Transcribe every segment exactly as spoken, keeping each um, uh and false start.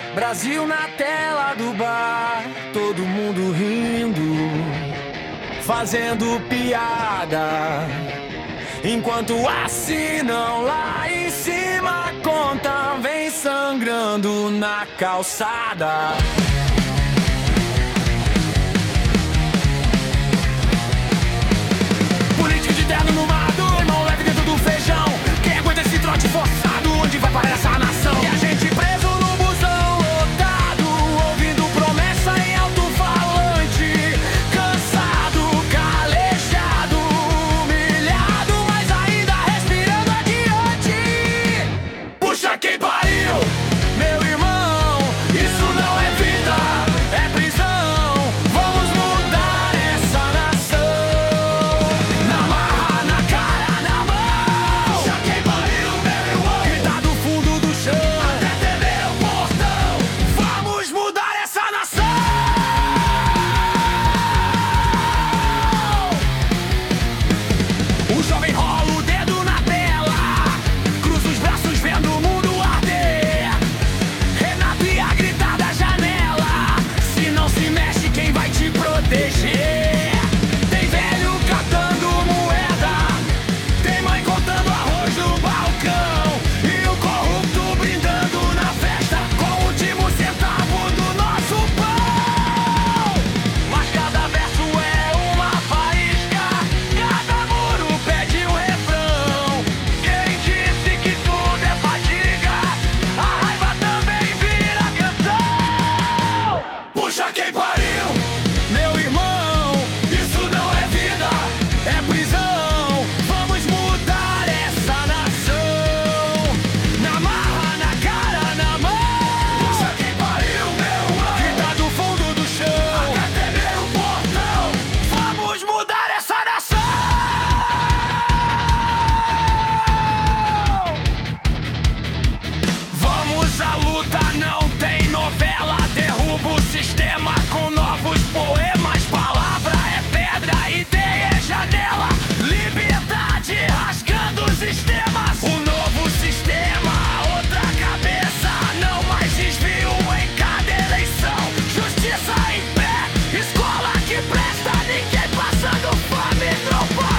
Brasil na tela do bar, todo mundo rindo, fazendo piada, enquanto assinam lá em cima a conta vem sangrando na calçada. Político de terno no mato, irmão leve dentro do feijão. Quem aguenta esse trote forçado? Onde vai parar essa nação? E a gente preso no busão lotado, ouvindo promessa em alto-falante, cansado, calejado, humilhado, mas ainda respirando adiante. Puxa quem pariu, meu irmão, isso não é vida, é prisão. Vamos mudar essa nação. Na marra, na cara, na mão. Puxa quem pariu, meu irmão, gritar do fundo do chão até temer o portão. Vamos mudar essa nação. O jovem rola o dedo na tela, cruza os braços vendo o mundo arder. Renato ia gritar da janela: se não se mexe, quem vai te proteger? Tem velho catando moeda, tem mãe contando arroz no balcão, e o corrupto brindando na festa com o último centavo do nosso pão. Mas cada verso é uma faísca, cada muro pede um refrão. Quem disse que tudo é fadiga? A raiva também vira canção. Puxa quem pariu, meu irmão, isso não é vida, é prisão. Vamos mudar essa nação. Na marra, na cara, na mão. Puxa quem pariu, meu irmão, grita do fundo do chão até temer o portão. Vamos mudar essa nação. Vamos à luta, não tem novela. Derruba o sistema com novos poemas. Palavra é pedra, ideia é janela. Liberdade rasgando os sistemas. O novo sistema, outra cabeça. Não mais desvio em cada eleição. Justiça em pé, escola que presta. Ninguém passando fome, tropa.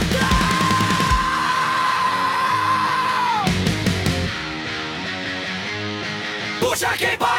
Puxa quem